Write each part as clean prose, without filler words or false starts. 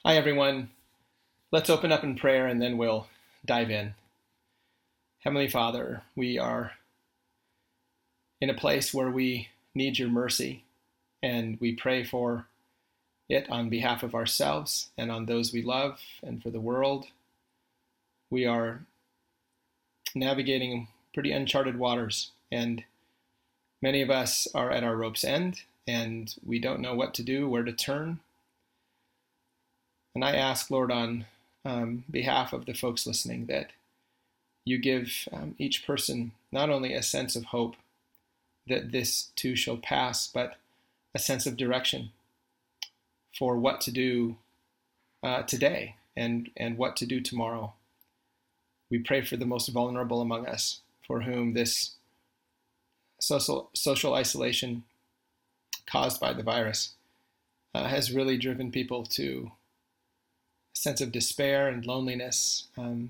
Hi, everyone. Let's open up in prayer and then we'll dive in. Heavenly Father, we are in a place where we need your mercy, and we pray for it on behalf of ourselves and on those we love and for the world. We are navigating pretty uncharted waters, and many of us are at our rope's end, and we don't know what to do, where to turn. And I ask, Lord, on behalf of the folks listening, that you give each person not only a sense of hope that this too shall pass, but a sense of direction for what to do today and what to do tomorrow. We pray for the most vulnerable among us, for whom this social isolation caused by the virus has really driven people to a sense of despair and loneliness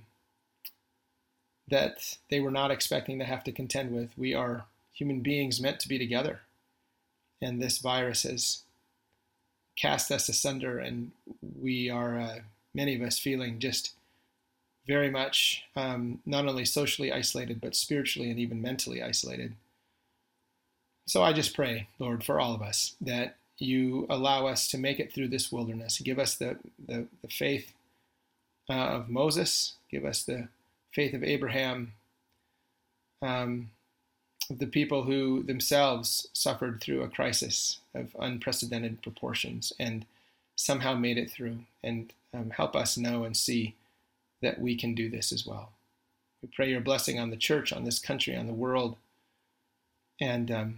that they were not expecting to have to contend with. We are human beings meant to be together, and this virus has cast us asunder, and we are, many of us, feeling just very much not only socially isolated, but spiritually and even mentally isolated. So I just pray, Lord, for all of us, that you allow us to make it through this wilderness. Give us the faith of Moses. Give us the faith of Abraham, of the people who themselves suffered through a crisis of unprecedented proportions and somehow made it through. And help us know and see that we can do this as well. We pray your blessing on the church, on this country, on the world. And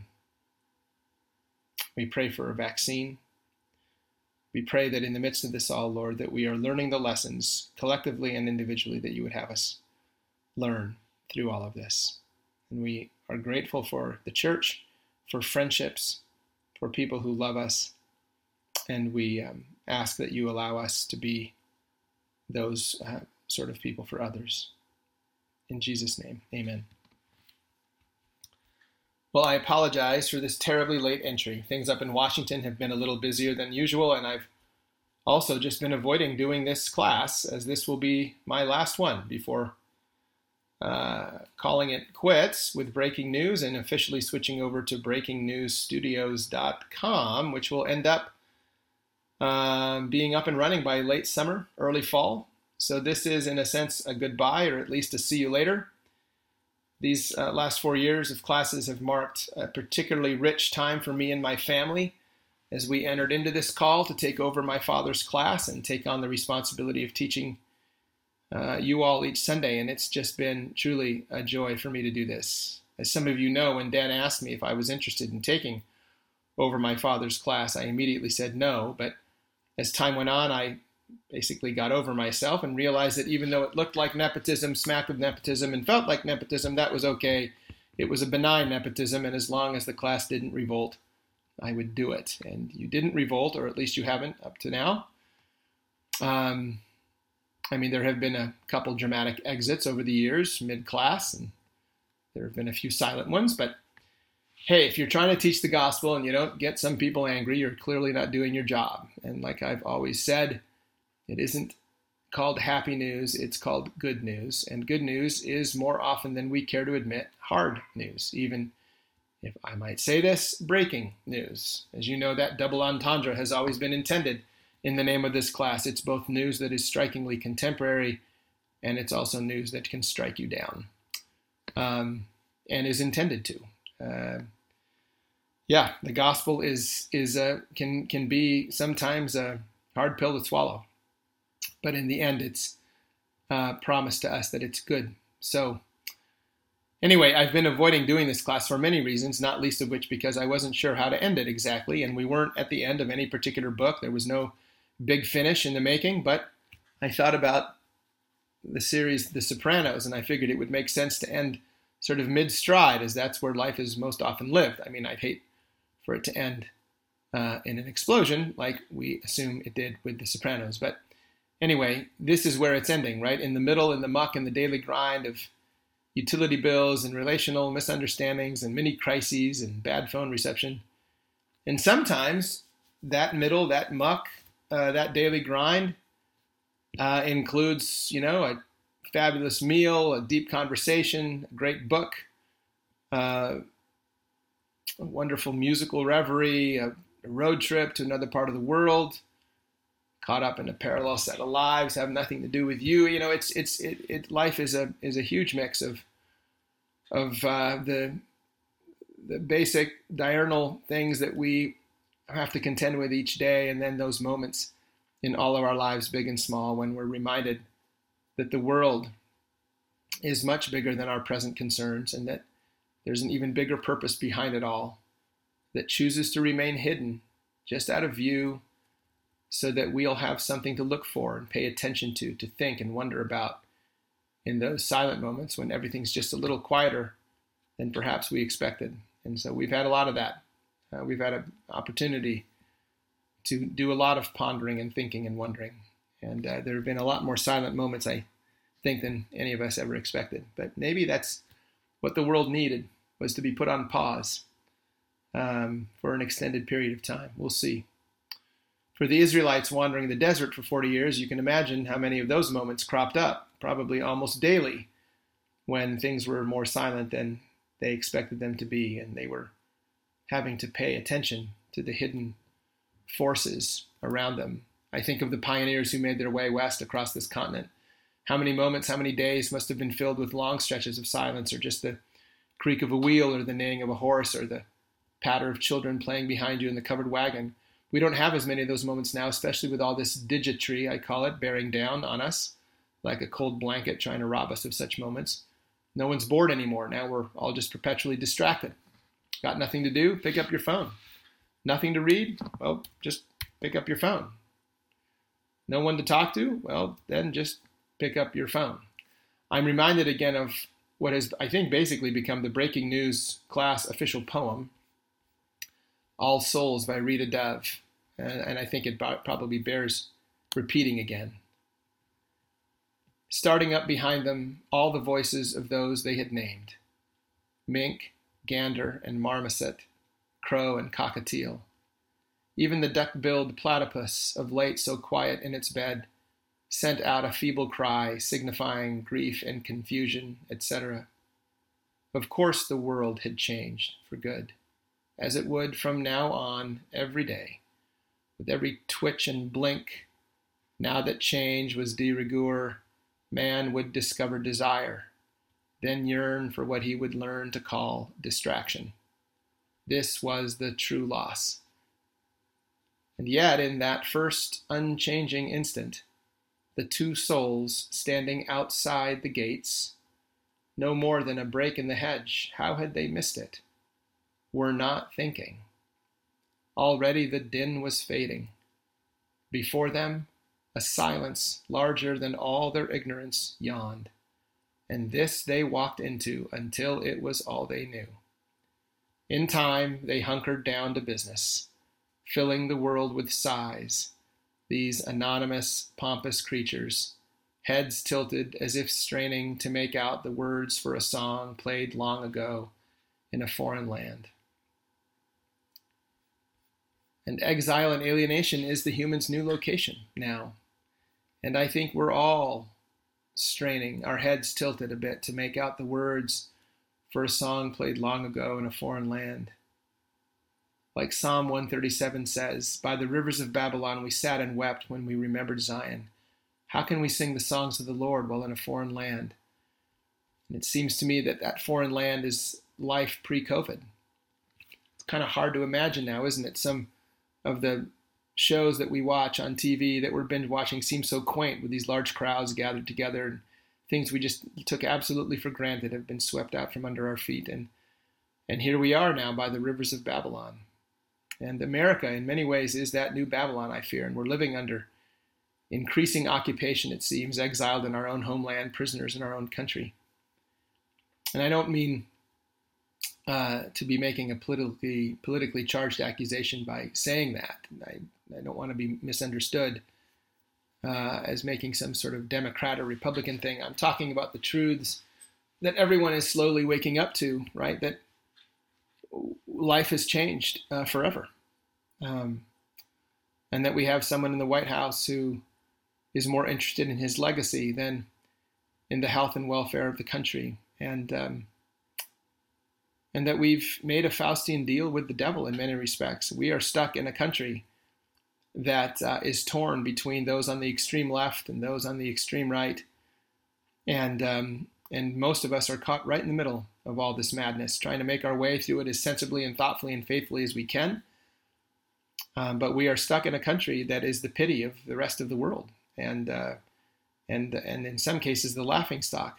we pray for a vaccine. We pray that in the midst of this all, Lord, that we are learning the lessons collectively and individually that you would have us learn through all of this. And we are grateful for the church, for friendships, for people who love us. And we ask that you allow us to be those sort of people for others. In Jesus' name, amen. Well, I apologize for this terribly late entry. Things up in Washington have been a little busier than usual, and I've also just been avoiding doing this class, as this will be my last one before calling it quits with breaking news and officially switching over to breakingnewsstudios.com, which will end up being up and running by late summer, early fall. So this is, in a sense, a goodbye, or at least a see you later. These last 4 years of classes have marked a particularly rich time for me and my family as we entered into this call to take over my father's class and take on the responsibility of teaching you all each Sunday. And it's just been truly a joy for me to do this. As some of you know, when Dan asked me if I was interested in taking over my father's class, I immediately said no. But as time went on, I basically got over myself and realized that even though it looked like nepotism, smacked of nepotism, and felt like nepotism, that was okay. It was a benign nepotism, and as long as the class didn't revolt, I would do it. And you didn't revolt, or at least you haven't up to now. There have been a couple dramatic exits over the years, mid-class, and there have been a few silent ones. But hey, if you're trying to teach the gospel and you don't get some people angry, you're clearly not doing your job. And like I've always said, it isn't called happy news, it's called good news. And good news is, more often than we care to admit, hard news. Even if I might say this, breaking news. As you know, that double entendre has always been intended in the name of this class. It's both news that is strikingly contemporary, and it's also news that can strike you down, and is intended to. The gospel can be sometimes a hard pill to swallow. But in the end, it's promised to us that it's good. So anyway, I've been avoiding doing this class for many reasons, not least of which because I wasn't sure how to end it exactly. And we weren't at the end of any particular book. There was no big finish in the making. But I thought about the series The Sopranos, and I figured it would make sense to end sort of mid-stride, as that's where life is most often lived. I mean, I'd hate for it to end in an explosion like we assume it did with The Sopranos. But anyway, this is where it's ending, right? In the middle, in the muck and the daily grind of utility bills and relational misunderstandings and mini crises and bad phone reception. And sometimes that middle, that muck, that daily grind includes, a fabulous meal, a deep conversation, a great book, a wonderful musical reverie, a road trip to another part of the world, caught up in a parallel set of lives, have nothing to do with you. Life is a huge mix of the basic diurnal things that we have to contend with each day, and then those moments in all of our lives, big and small, when we're reminded that the world is much bigger than our present concerns, and that there's an even bigger purpose behind it all that chooses to remain hidden, just out of view, so that we'll have something to look for and pay attention to think and wonder about in those silent moments when everything's just a little quieter than perhaps we expected. And so we've had a lot of that. We've had an opportunity to do a lot of pondering and thinking and wondering. And there have been a lot more silent moments, I think, than any of us ever expected. But maybe that's what the world needed, was to be put on pause for an extended period of time. We'll see. For the Israelites wandering the desert for 40 years, you can imagine how many of those moments cropped up, probably almost daily, when things were more silent than they expected them to be, and they were having to pay attention to the hidden forces around them. I think of the pioneers who made their way west across this continent. How many moments, how many days must have been filled with long stretches of silence, or just the creak of a wheel, or the neighing of a horse, or the patter of children playing behind you in the covered wagon. We don't have as many of those moments now, especially with all this digitry, I call it, bearing down on us like a cold blanket trying to rob us of such moments. No one's bored anymore. Now we're all just perpetually distracted. Got nothing to do? Pick up your phone. Nothing to read? Well, just pick up your phone. No one to talk to? Well, then just pick up your phone. I'm reminded again of what has, I think, basically become the breaking news class official poem, All Souls by Rita Dove. And I think it probably bears repeating again. Starting up behind them, all the voices of those they had named: mink, gander, and marmoset, crow and cockatiel. Even the duck-billed platypus, of late so quiet in its bed, sent out a feeble cry signifying grief and confusion, etc. Of course the world had changed for good, as it would from now on every day, with every twitch and blink. Now that change was de rigueur, man would discover desire, then yearn for what he would learn to call distraction. This was the true loss. And yet, in that first unchanging instant, the two souls standing outside the gates, no more than a break in the hedge, how had they missed it? Were not thinking. Already the din was fading. Before them, a silence larger than all their ignorance yawned, and this they walked into until it was all they knew. In time, they hunkered down to business, filling the world with sighs, these anonymous, pompous creatures, heads tilted as if straining to make out the words for a song played long ago in a foreign land. And exile and alienation is the human's new location now. And I think we're all straining, our heads tilted a bit to make out the words for a song played long ago in a foreign land. Like Psalm 137 says, by the rivers of Babylon we sat and wept when we remembered Zion. How can we sing the songs of the Lord while in a foreign land? And it seems to me that that foreign land is life pre-COVID. It's kind of hard to imagine now, isn't it? Some of the shows that we watch on TV that we're binge watching seem so quaint, with these large crowds gathered together, and things we just took absolutely for granted have been swept out from under our feet. And here we are now by the rivers of Babylon. And America, in many ways, is that new Babylon, I fear, and we're living under increasing occupation, it seems, exiled in our own homeland, prisoners in our own country. And I don't mean to be making a politically charged accusation by saying that. I don't want to be misunderstood as making some sort of Democrat or Republican thing. I'm talking about the truths that everyone is slowly waking up to, right? That life has changed forever. And that we have someone in the White House who is more interested in his legacy than in the health and welfare of the country. And that we've made a Faustian deal with the devil in many respects. We are stuck in a country that is torn between those on the extreme left and those on the extreme right. And most of us are caught right in the middle of all this madness, trying to make our way through it as sensibly and thoughtfully and faithfully as we can. But we are stuck in a country that is the pity of the rest of the world, and in some cases the laughingstock.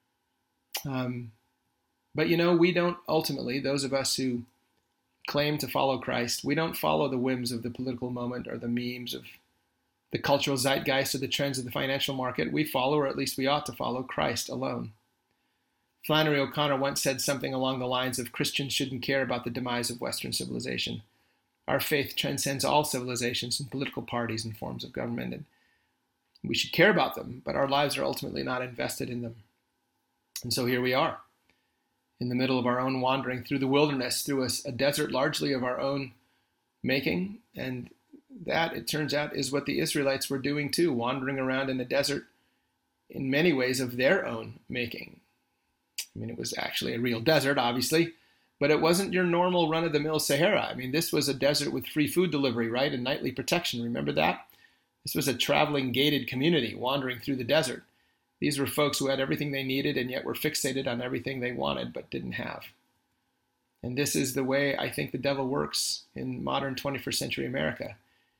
But we don't ultimately, those of us who claim to follow Christ, we don't follow the whims of the political moment or the memes of the cultural zeitgeist or the trends of the financial market. We follow, or at least we ought to follow, Christ alone. Flannery O'Connor once said something along the lines of, Christians shouldn't care about the demise of Western civilization. Our faith transcends all civilizations and political parties and forms of government, and we should care about them, but our lives are ultimately not invested in them. And so here we are, in the middle of our own wandering through the wilderness, through a desert largely of our own making. And that, it turns out, is what the Israelites were doing too, wandering around in a desert in many ways of their own making. I mean, it was actually a real desert, obviously, but it wasn't your normal run-of-the-mill Sahara. I mean, this was a desert with free food delivery, right, and nightly protection. Remember that? This was a traveling gated community wandering through the desert. These were folks who had everything they needed and yet were fixated on everything they wanted but didn't have. And this is the way I think the devil works in modern 21st century America.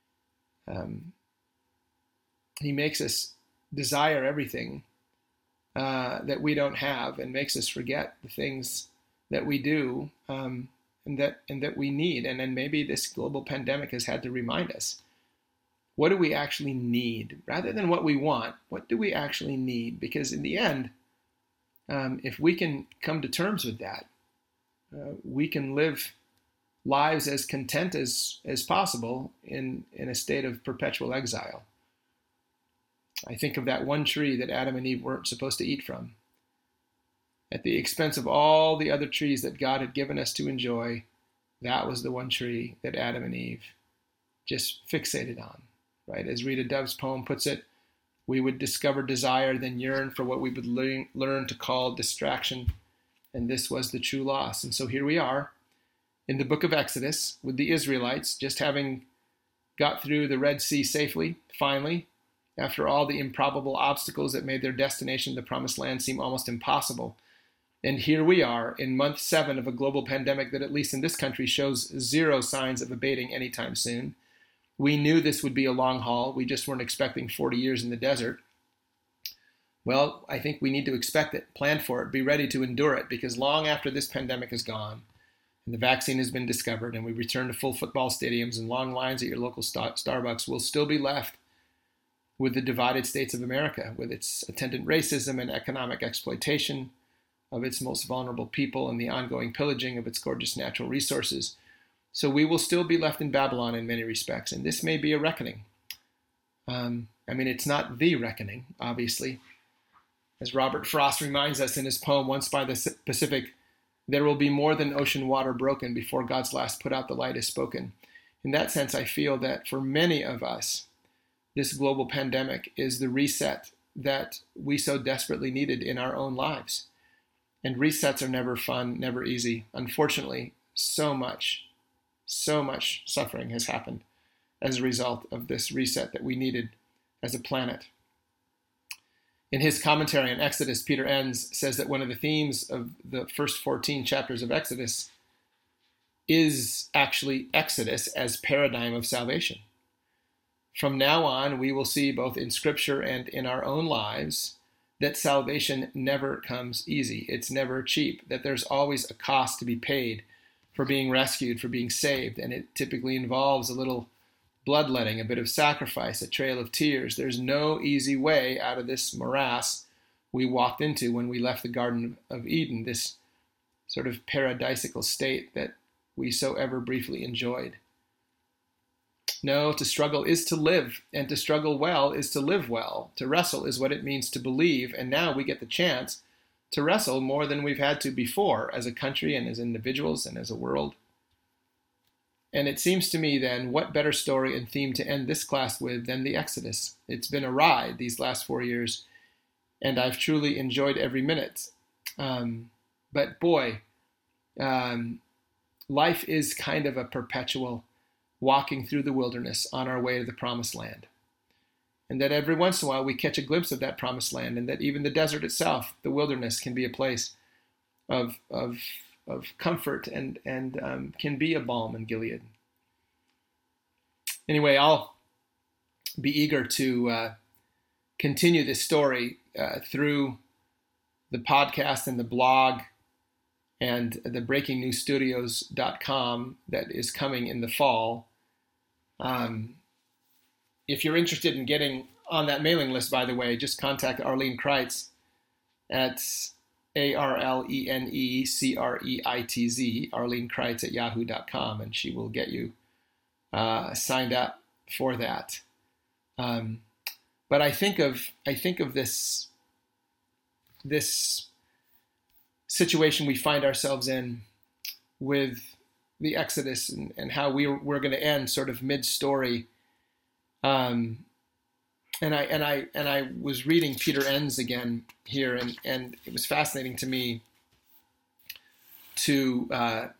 He makes us desire everything that we don't have, and makes us forget the things that we do and that we need. And then maybe this global pandemic has had to remind us, what do we actually need? Rather than what we want, what do we actually need? Because in the end, if we can come to terms with that, we can live lives as content as possible in a state of perpetual exile. I think of that one tree that Adam and Eve weren't supposed to eat from. At the expense of all the other trees that God had given us to enjoy, that was the one tree that Adam and Eve just fixated on. Right? As Rita Dove's poem puts it, we would discover desire, then yearn for what we would learn to call distraction. And this was the true loss. And so here we are in the book of Exodus with the Israelites, just having got through the Red Sea safely, finally, after all the improbable obstacles that made their destination, the Promised Land, seem almost impossible. And here we are in month 7 of a global pandemic that, at least in this country, shows zero signs of abating anytime soon. We knew this would be a long haul. We just weren't expecting 40 years in the desert. Well, I think we need to expect it, plan for it, be ready to endure it, because long after this pandemic is gone and the vaccine has been discovered and we return to full football stadiums and long lines at your local Starbucks, we'll still be left with the divided states of America, with its attendant racism and economic exploitation of its most vulnerable people and the ongoing pillaging of its gorgeous natural resources. So we will still be left in Babylon in many respects, and this may be a reckoning. It's not the reckoning, obviously. As Robert Frost reminds us in his poem, Once by the Pacific, there will be more than ocean water broken before God's last put out the light is spoken. In that sense, I feel that for many of us, this global pandemic is the reset that we so desperately needed in our own lives. And resets are never fun, never easy. Unfortunately, so much suffering has happened as a result of this reset that we needed as a planet. In his commentary on Exodus, Peter Enns says that one of the themes of the first 14 chapters of Exodus is actually Exodus as paradigm of salvation. From now on, we will see both in Scripture and in our own lives that salvation never comes easy. It's never cheap, that there's always a cost to be paid for being rescued, for being saved. And it typically involves a little bloodletting, a bit of sacrifice, a trail of tears. There's no easy way out of this morass we walked into when we left the Garden of Eden, this sort of paradisical state that we so ever briefly enjoyed. No, to struggle is to live, and to struggle well is to live well. To wrestle is what it means to believe, and now we get the chance to wrestle more than we've had to before as a country and as individuals and as a world. And it seems to me then, what better story and theme to end this class with than the Exodus? It's been a ride these last 4 years, and I've truly enjoyed every minute. But boy, life is kind of a perpetual walking through the wilderness on our way to the promised land. And that every once in a while we catch a glimpse of that promised land, and that even the desert itself, the wilderness, can be a place of comfort and can be a balm in Gilead. Anyway, I'll be eager to continue this story through the podcast and the blog and the breakingnewsstudios.com that is coming in the fall. If you're interested in getting on that mailing list, by the way, just contact Arlene Kreitz at ARLENECREITZ, Arlene Kreitz at yahoo.com, and she will get you signed up for that. But I think of this situation we find ourselves in with the Exodus and how we're going to end sort of mid-story. And I was reading Peter Enns again here, and it was fascinating to me to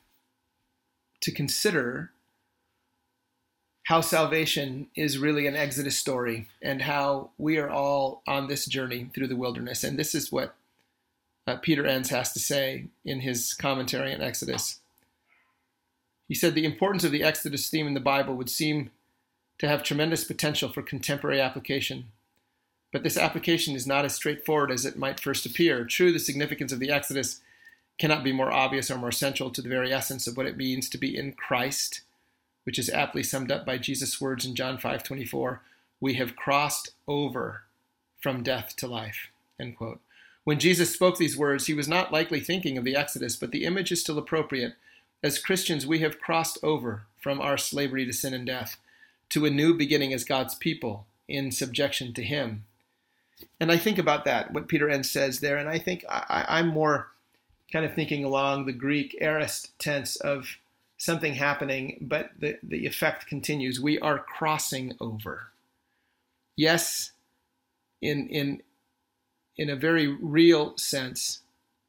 consider how salvation is really an Exodus story, and how we are all on this journey through the wilderness. And this is what Peter Enns has to say in his commentary on Exodus. He said, the importance of the Exodus theme in the Bible would seem to have tremendous potential for contemporary application. But this application is not as straightforward as it might first appear. True, the significance of the Exodus cannot be more obvious or more central to the very essence of what it means to be in Christ, which is aptly summed up by Jesus' words in John 5:24, we have crossed over from death to life, end quote. When Jesus spoke these words, he was not likely thinking of the Exodus, but the image is still appropriate. As Christians, we have crossed over from our slavery to sin and death to a new beginning as God's people in subjection to him. And I think about that, what Peter Enns says there, and I think I'm more kind of thinking along the Greek aorist tense of something happening, but the effect continues. We are crossing over. Yes, in a very real sense,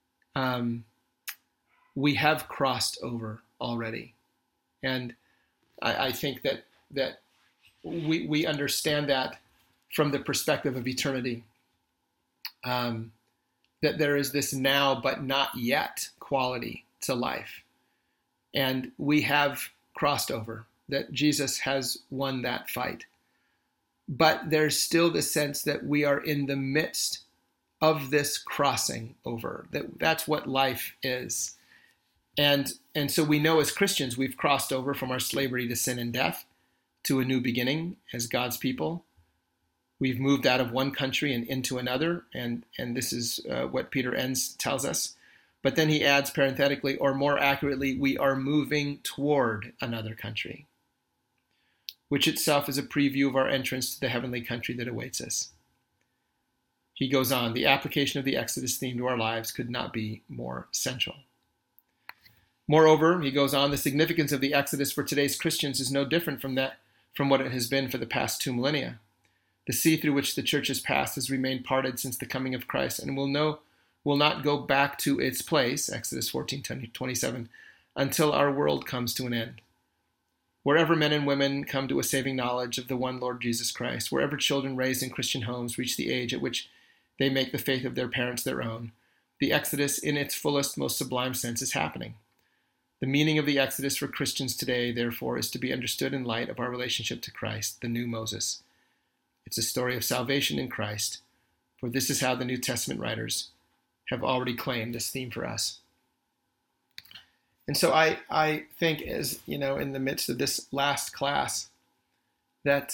we have crossed over already. And I think that we understand that from the perspective of eternity, that there is this now but not yet quality to life. And we have crossed over, that Jesus has won that fight. But there's still the sense that we are in the midst of this crossing over, that's what life is. And so we know as Christians, we've crossed over from our slavery to sin and death to a new beginning as God's people. We've moved out of one country and into another, and this is what Peter Enns tells us. But then he adds parenthetically, or more accurately, we are moving toward another country, which itself is a preview of our entrance to the heavenly country that awaits us. He goes on, the application of the Exodus theme to our lives could not be more central. Moreover, he goes on, the significance of the Exodus for today's Christians is no different from what it has been for the past 2 millennia. The sea through which the church has passed has remained parted since the coming of Christ and will not go back to its place, Exodus 14:27, until our world comes to an end. Wherever men and women come to a saving knowledge of the one Lord Jesus Christ, wherever children raised in Christian homes reach the age at which they make the faith of their parents their own, the Exodus in its fullest, most sublime sense is happening. The meaning of the Exodus for Christians today, therefore, is to be understood in light of our relationship to Christ, the new Moses. It's a story of salvation in Christ, for this is how the New Testament writers have already claimed this theme for us. And so I think, as you know, in the midst of this last class, that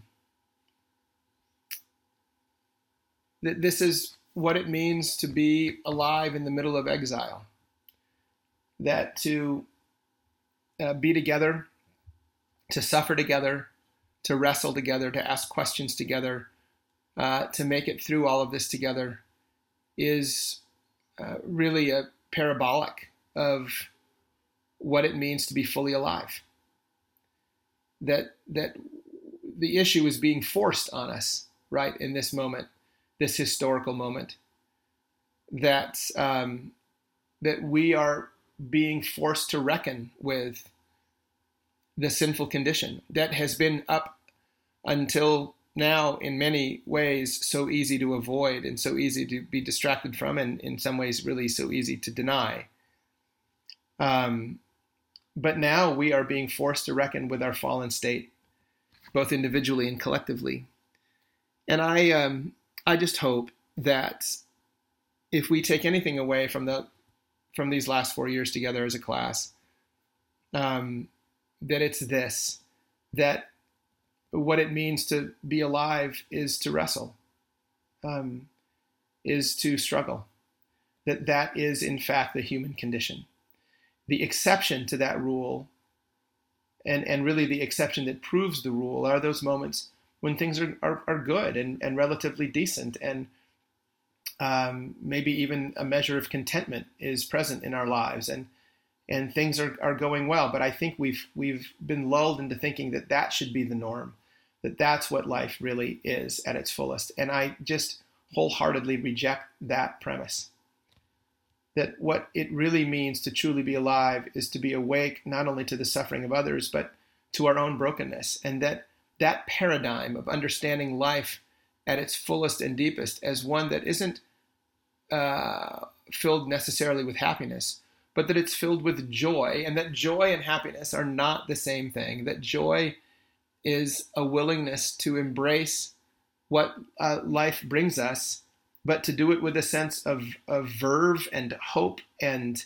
this is what it means to be alive in the middle of exile. That to be together, to suffer together, to wrestle together, to ask questions together, to make it through all of this together is really a parabolic of what it means to be fully alive. that the issue is being forced on us, right, in this moment, this historical moment, that that we are being forced to reckon with the sinful condition that has been up until now in many ways so easy to avoid and so easy to be distracted from, and in some ways really so easy to deny. But now we are being forced to reckon with our fallen state, both individually and collectively. And I just hope that if we take anything away from these last 4 years together as a class, that it's this, that what it means to be alive is to wrestle, is to struggle, that is in fact the human condition. The exception to that rule, and really the exception that proves the rule, are those moments when things are good and relatively decent, and maybe even a measure of contentment is present in our lives, and things are going well. But I think we've been lulled into thinking that should be the norm, that's what life really is at its fullest. And I just wholeheartedly reject that premise. That what it really means to truly be alive is to be awake not only to the suffering of others, but to our own brokenness. And that paradigm of understanding life at its fullest and deepest as one that isn't filled necessarily with happiness, but that it's filled with joy, and that joy and happiness are not the same thing. That joy is a willingness to embrace what life brings us, but to do it with a sense of verve and hope and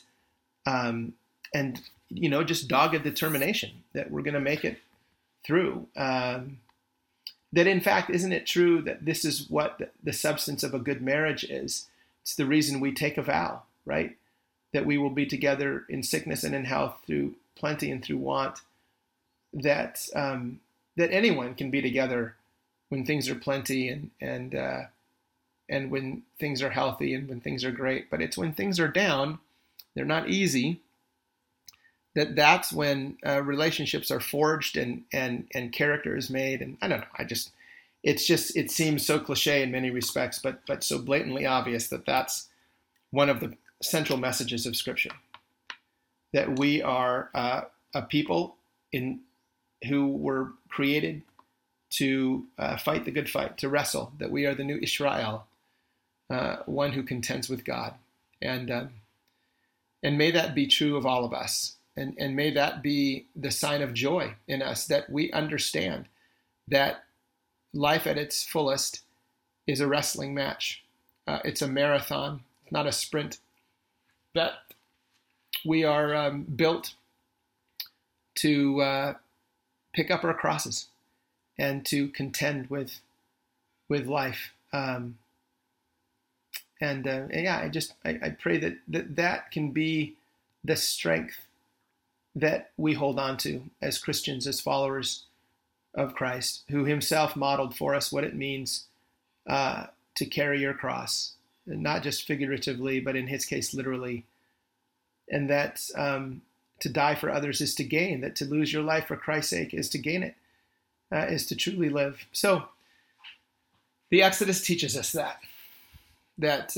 just dogged determination that we're going to make it through. That in fact, isn't it true that this is what the substance of a good marriage is? It's the reason we take a vow, right? That we will be together in sickness and in health, through plenty and through want. That anyone can be together when things are plenty and when things are healthy and when things are great. But it's when things are down, they're not easy, that's when relationships are forged and character is made. And I don't know, it seems so cliche in many respects, but so blatantly obvious that's one of the central messages of Scripture. That we are a people who were created to fight the good fight, to wrestle, that we are the new Israel, one who contends with God. And may that be true of all of us. And may that be the sign of joy in us, that we understand that life at its fullest is a wrestling match. It's a marathon, not a sprint. That we are built to pick up our crosses and to contend with life. I pray that can be the strength that we hold on to as Christians, as followers of Christ, who himself modeled for us what it means to carry your cross, not just figuratively, but in his case, literally. And that to die for others is to gain, that to lose your life for Christ's sake is to gain it, is to truly live. So the Exodus teaches us that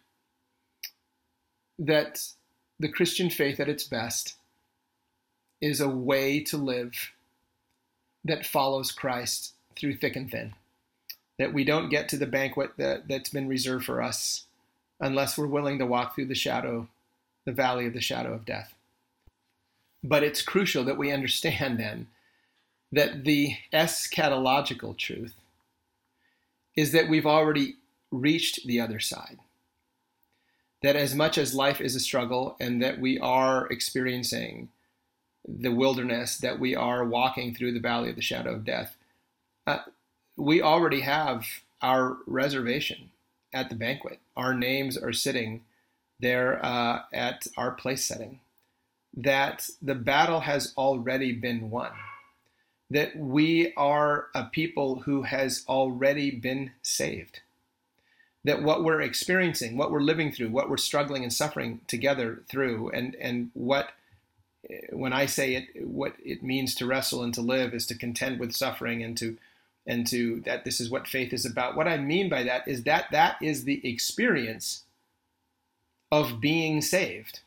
the Christian faith at its best is a way to live that follows Christ through thick and thin. That we don't get to the banquet that's been reserved for us unless we're willing to walk through the valley of the shadow of death. But it's crucial that we understand then that the eschatological truth is that we've already reached the other side. That as much as life is a struggle and that we are experiencing the wilderness, that we are walking through the valley of the shadow of death, we already have our reservation at the banquet. Our names are sitting there at our place setting. That the battle has already been won. That we are a people who has already been saved. That what we're experiencing, what we're living through, what we're struggling and suffering together through, and what when I say it, what it means to wrestle and to live is to contend with suffering and to that this is what faith is about. What I mean by that is that is the experience of being saved.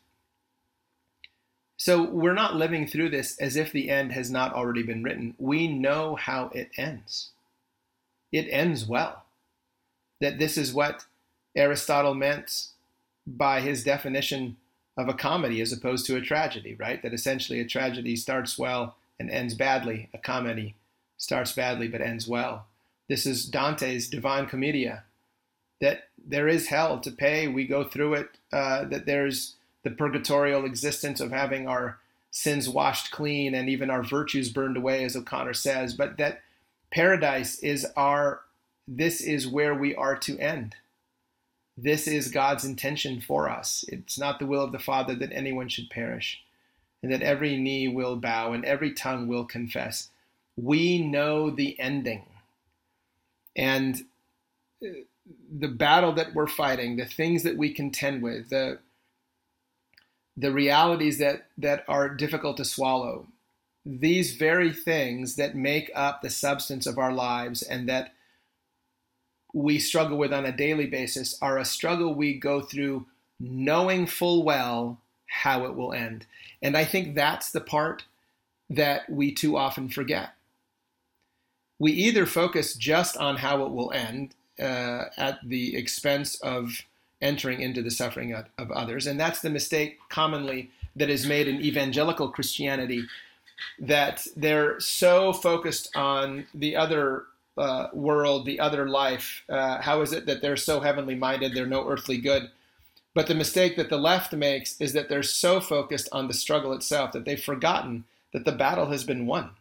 So we're not living through this as if the end has not already been written. We know how it ends. It ends well. That this is what Aristotle meant by his definition of a comedy as opposed to a tragedy, right? That essentially a tragedy starts well and ends badly. A comedy starts badly but ends well. This is Dante's Divine Commedia, that there is hell to pay. We go through it, that there's the purgatorial existence of having our sins washed clean and even our virtues burned away, as O'Connor says, but that paradise is this is where we are to end. This is God's intention for us. It's not the will of the Father that anyone should perish, and that every knee will bow and every tongue will confess. We know the ending. And the battle that we're fighting, the things that we contend with, the realities that are difficult to swallow, these very things that make up the substance of our lives and that we struggle with on a daily basis are a struggle we go through knowing full well how it will end. And I think that's the part that we too often forget. We either focus just on how it will end at the expense of entering into the suffering of others. And that's the mistake commonly that is made in evangelical Christianity, that they're so focused on the other world, the other life. How is it that they're so heavenly minded, they're no earthly good? But the mistake that the left makes is that they're so focused on the struggle itself that they've forgotten that the battle has been won.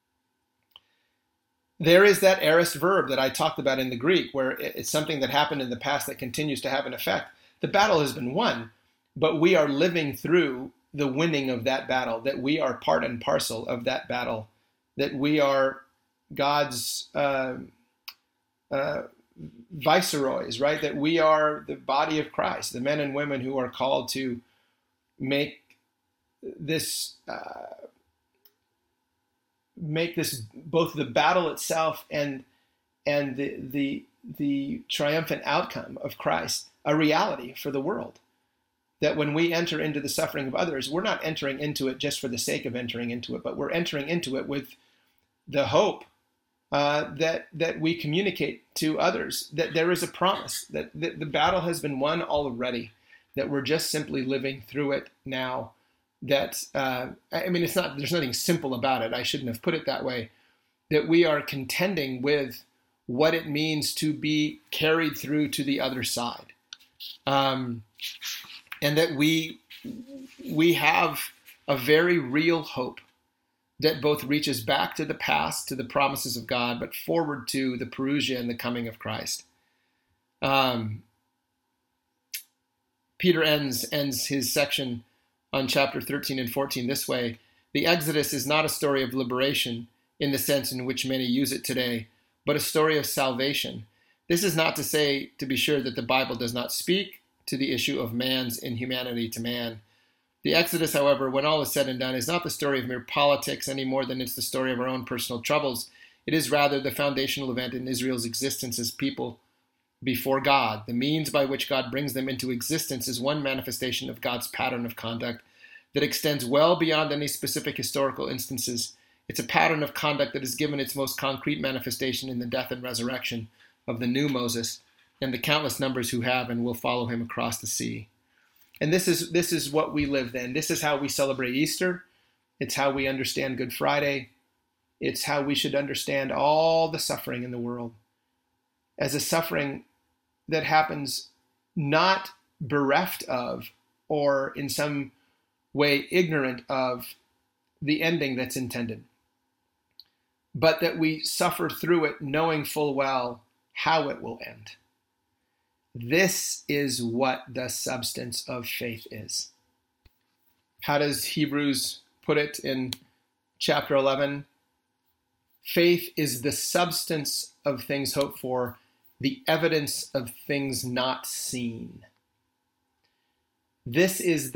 There is that aorist verb that I talked about in the Greek, where it's something that happened in the past that continues to have an effect. The battle has been won, but we are living through the winning of that battle, that we are part and parcel of that battle, that we are God's viceroys, right? That we are the body of Christ, the men and women who are called to make this both the battle itself and the triumphant outcome of Christ a reality for the world. That when we enter into the suffering of others, we're not entering into it just for the sake of entering into it, but we're entering into it with the hope that we communicate to others that there is a promise, that the battle has been won already, that we're just simply living through it now. That it's not. There's nothing simple about it. I shouldn't have put it that way. That we are contending with what it means to be carried through to the other side, and that we have a very real hope that both reaches back to the past, to the promises of God, but forward to the parousia and the coming of Christ. Peter ends his section on chapter 13 and 14 this way: the Exodus is not a story of liberation in the sense in which many use it today, but a story of salvation. This is not to say, to be sure, that the Bible does not speak to the issue of man's inhumanity to man. The Exodus, however, when all is said and done, is not the story of mere politics any more than it's the story of our own personal troubles. It is rather the foundational event in Israel's existence as people before God. The means by which God brings them into existence is one manifestation of God's pattern of conduct that extends well beyond any specific historical instances. It's a pattern of conduct that is given its most concrete manifestation in the death and resurrection of the new Moses and the countless numbers who have and will follow him across the sea. And this is what we live then. This is how we celebrate Easter. It's how we understand Good Friday. It's how we should understand all the suffering in the world as a suffering that happens not bereft of or in some way ignorant of the ending that's intended, but that we suffer through it knowing full well how it will end. This is what the substance of faith is. How does Hebrews put it in chapter 11? Faith is the substance of things hoped for, the evidence of things not seen. This is the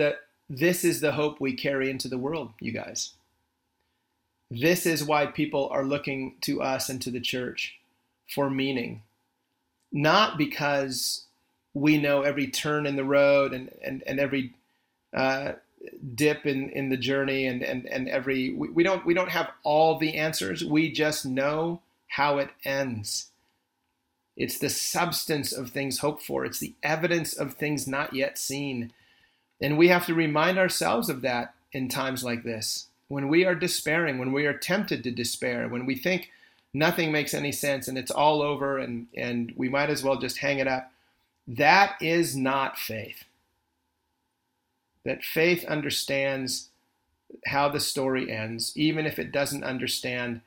this is the hope we carry into the world, you guys. This is why people are looking to us and to the church for meaning. Not because we know every turn in the road and every dip in the journey and every we don't have all the answers. We just know how it ends. It's the substance of things hoped for. It's the evidence of things not yet seen. And we have to remind ourselves of that in times like this. When we are despairing, when we are tempted to despair, when we think nothing makes any sense and it's all over and we might as well just hang it up, that is not faith. That faith understands how the story ends, even if it doesn't understand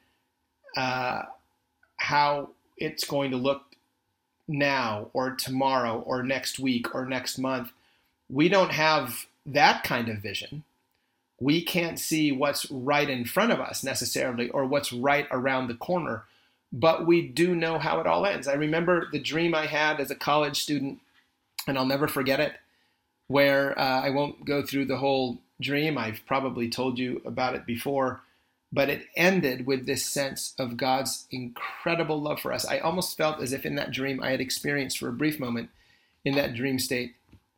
how it's going to look now or tomorrow or next week or next month. We don't have that kind of vision. We can't see what's right in front of us necessarily or what's right around the corner, but we do know how it all ends. I remember the dream I had as a college student, and I'll never forget it, where I won't go through the whole dream. I've probably told you about it before, but it ended with this sense of God's incredible love for us. I almost felt as if in that dream I had experienced for a brief moment in that dream state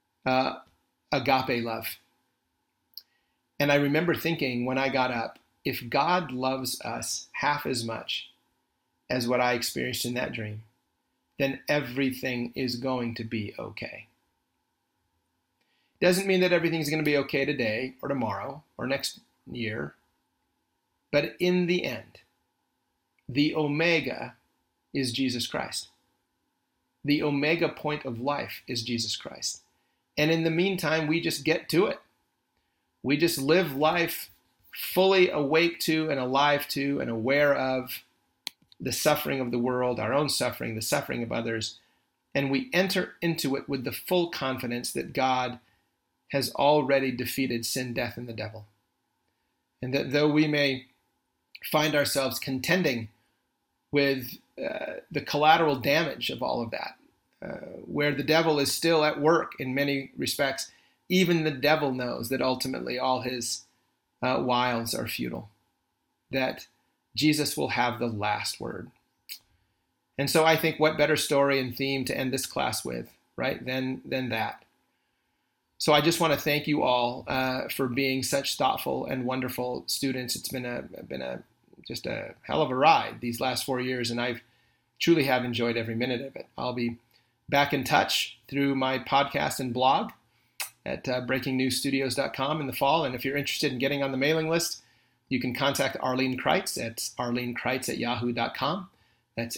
agape love. And I remember thinking when I got up, if God loves us half as much as what I experienced in that dream, then everything is going to be okay. Doesn't mean that everything's going to be okay today or tomorrow or next year. But in the end, the Omega is Jesus Christ. The Omega point of life is Jesus Christ. And in the meantime, we just get to it. We just live life fully awake to and alive to and aware of the suffering of the world, our own suffering, the suffering of others. And we enter into it with the full confidence that God has already defeated sin, death, and the devil. And that though we may find ourselves contending with the collateral damage of all of that, where the devil is still at work in many respects, even the devil knows that ultimately all his wiles are futile, that Jesus will have the last word. And so I think what better story and theme to end this class with, right, than that. So I just want to thank you all for being such thoughtful and wonderful students. It's been just a hell of a ride these last 4 years, and I've truly have enjoyed every minute of it. I'll be back in touch through my podcast and blog at breakingnewsstudios.com in the fall. And if you're interested in getting on the mailing list, you can contact Arlene Kreitz at arlenekreitz@yahoo.com. That's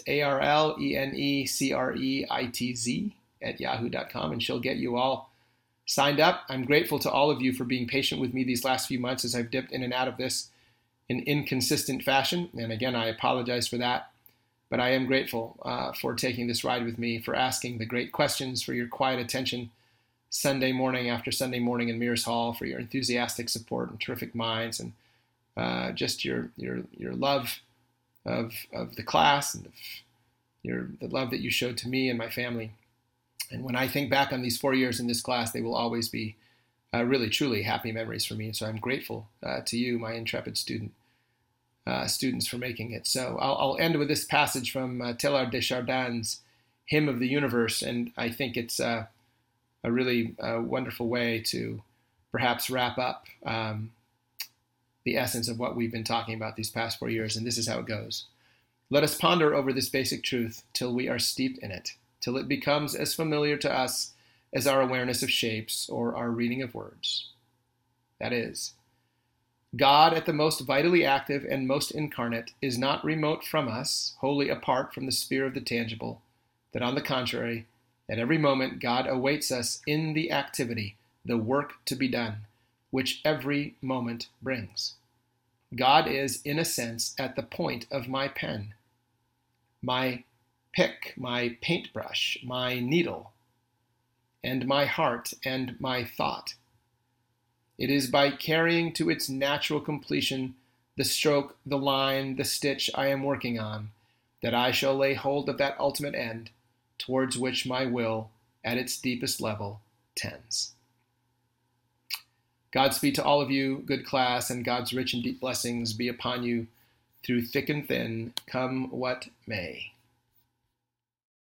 ARLENECREITZ at yahoo.com, and she'll get you all signed up. I'm grateful to all of you for being patient with me these last few months as I've dipped in and out of this in inconsistent fashion. And again, I apologize for that. But I am grateful for taking this ride with me, for asking the great questions, for your quiet attention Sunday morning after Sunday morning in Mears Hall, for your enthusiastic support and terrific minds, and just your love of the class and the love that you showed to me and my family. And when I think back on these 4 years in this class, they will always be really, truly happy memories for me. So I'm grateful to you, my intrepid students, for making it. So I'll end with this passage from Teilhard de Chardin's Hymn of the Universe, and I think it's a really wonderful way to perhaps wrap up the essence of what we've been talking about these past 4 years, and this is how it goes. Let us ponder over this basic truth till we are steeped in it, till it becomes as familiar to us as our awareness of shapes or our reading of words. That is, God at the most vitally active and most incarnate is not remote from us, wholly apart from the sphere of the tangible, that on the contrary, at every moment God awaits us in the activity, the work to be done, which every moment brings. God is, in a sense, at the point of my pen, my pick, my paintbrush, my needle, and my heart and my thought. It is by carrying to its natural completion the stroke, the line, the stitch I am working on, that I shall lay hold of that ultimate end towards which my will, at its deepest level, tends. Godspeed to all of you, good class, and God's rich and deep blessings be upon you through thick and thin, come what may.